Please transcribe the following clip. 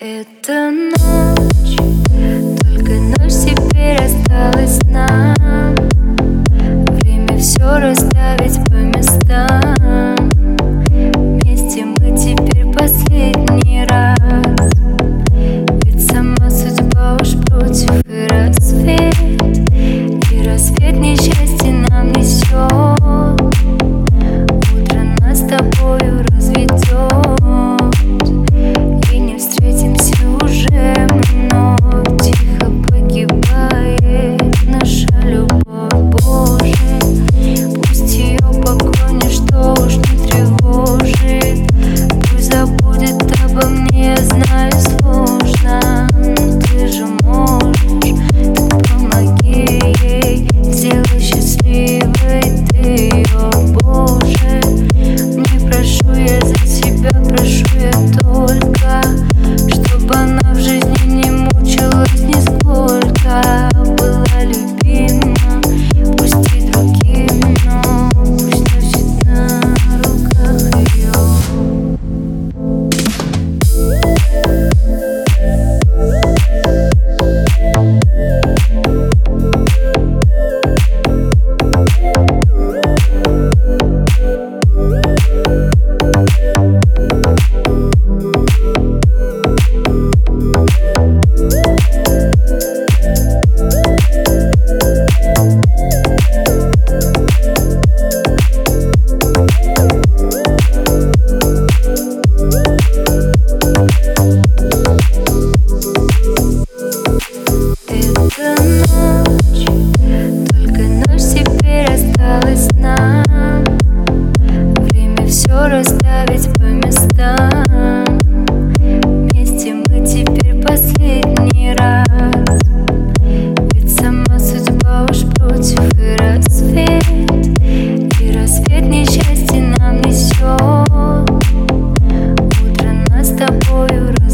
Это ночь, только ночь теперь осталась нам. Время все расставить по местам. Вместе мы теперь последний раз. Ведь сама судьба уж против, и рассвет несчастье нам несет. Утро нас с тобою разведет, и не встретимся уже вновь. Тихо погибает наша любовь, Боже. Пусть ее покой ничто уж не тревожит. Пусть забудет обо мне, я знаю, сложно, но ты же можешь, так помоги ей. Сделай счастливой ты ее, Боже. Не прошу я за тебя, прошу я только, чтобы она в жизни не мучилась нисколько. Была любима, пусть и другим, но пусть носит на руках ее. Это ночь, только ночь теперь осталась нам. Время все расставить по местам. Вместе мы теперь последний раз. Ведь сама судьба уж против, и рассвет несчастье нам несет. Утро нас с тобою